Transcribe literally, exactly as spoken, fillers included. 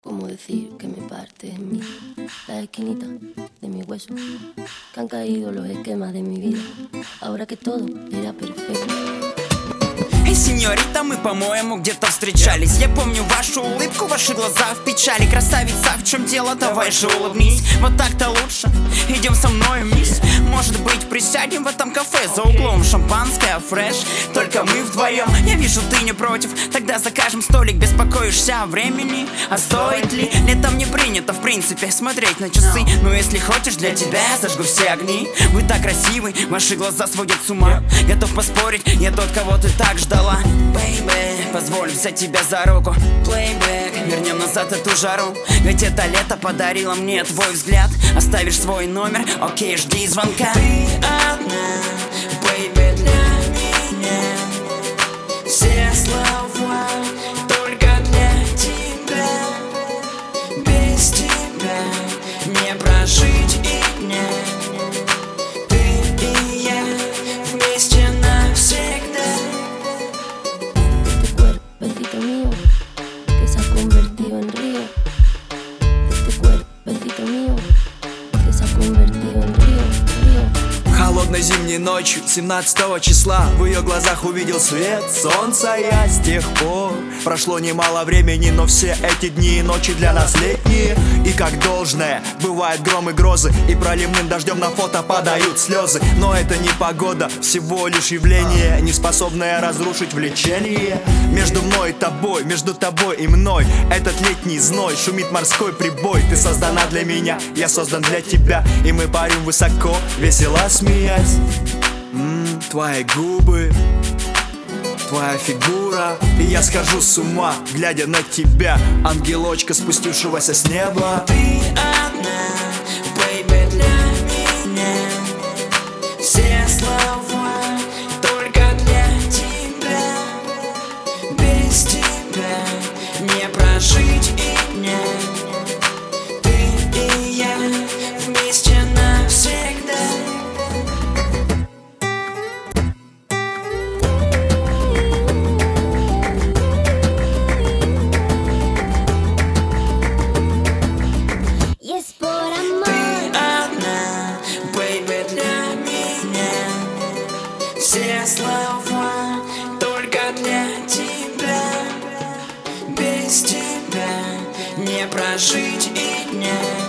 ¿Cómo decir que me parte en mí las esquinitas de mi hueso? Que han caído los esquemas de mi vida, ahora que todo era perfecto. Эй, сеньорита, мы, по-моему, где-то встречались. Я помню вашу улыбку, ваши глаза в печали. Красавица, в чем дело? Давай же улыбнись. Вот так-то лучше, идем со мной, мисс. Может быть, присядем в этом кафе за углом. Шампанское, фреш, только мы вдвоем. Я вижу, ты не против, тогда закажем столик. Беспокоишься о времени, а стоит ли? Летом не принято, в принципе, смотреть на часы. Но если хочешь, для тебя я зажгу все огни. Вы так красивы, ваши глаза сводят с ума. Готов поспорить, я тот, кого ты так ждала. Baby, позволь взять тебя за руку. Playback, вернем назад эту жару. Ведь это лето подарило мне твой взгляд. Оставишь свой номер, окей, жди звонка. Ты одна, baby, для меня. Все слова только для тебя. Без тебя не прожить и дня. Ты и я вместе навсегда. Cuerpecito mío, que se ha convertido en río. Este cuerpecito mío, que se ha convertido en río, río. Холодной зимней ночью, семнадцатого числа, в ее глазах увидел свет солнца я с тех пор. Прошло немало времени, но все эти дни и ночи для нас летние. И как должное, бывают громы, грозы, и проливным дождем на фото падают слезы. Но это не погода, всего лишь явление, не способное разрушить влечение. Между мной и тобой, между тобой и мной этот летний зной, шумит морской прибой. Ты создана для меня, я создан для тебя, и мы парим высоко, весело смеясь. М-м, твои губы, твоя фигура, и я схожу с ума, глядя на тебя, ангелочка, спустившегося с неба. Ты одна, baby, для меня. Все слова только для тебя. Без тебя не прожить и дня. Ты и я вместе навсегда. Y es por amor. Ты одна, baby, для меня. Все слова только для тебя. Без тебя не прожить и дня.